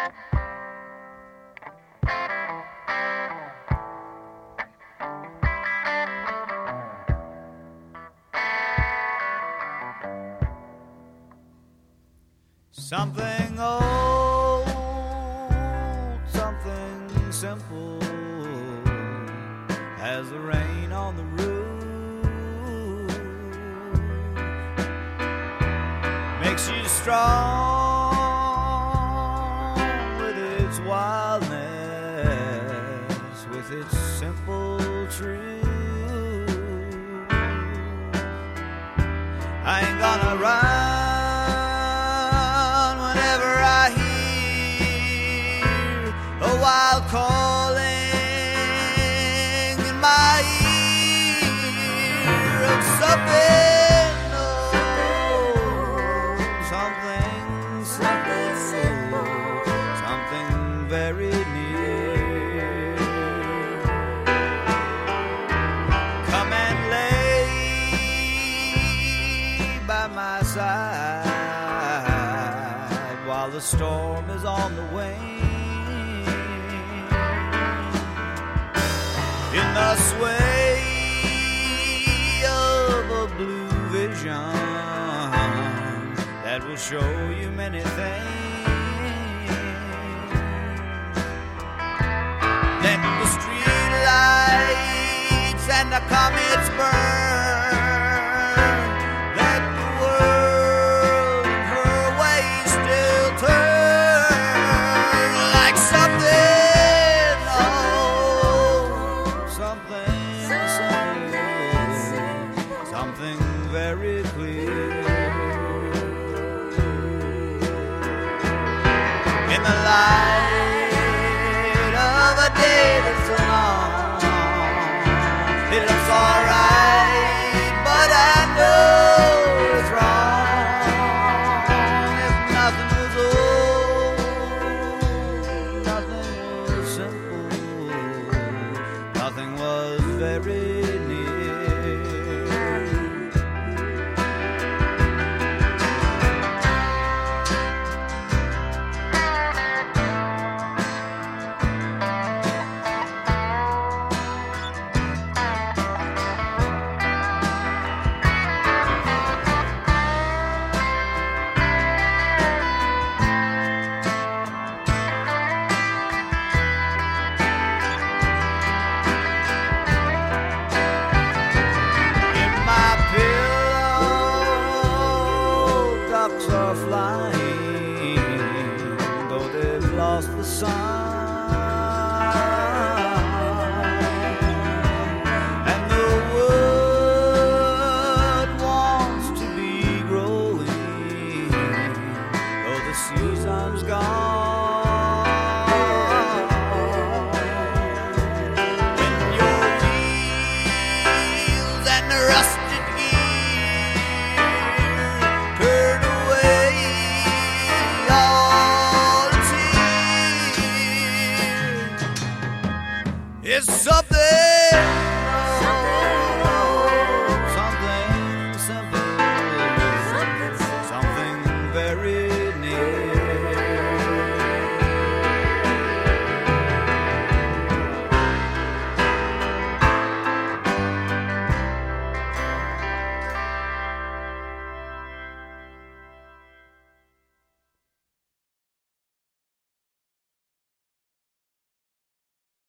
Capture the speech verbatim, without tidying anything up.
Something old, something simple, as the rain on the roof, makes you strong with its wildness, with its simple truth. I ain't gonna run while calling in my ear of something, oh, something, something simple, something very near. Come and lay by my side while the storm is on the wane. In the sway of a blue vision that will show you many things. Let the street lights and the comets burn. Let the world in her way still turn like something. Something very clear. In the light of a day that's long, it looks alright, but I know it's wrong. If nothing was old, nothing was simple, nothing was very near. Are flying, though they've lost the sun, and the wood wants to be growing, though the season's gone. When your wheels and the rusted gears turn it's something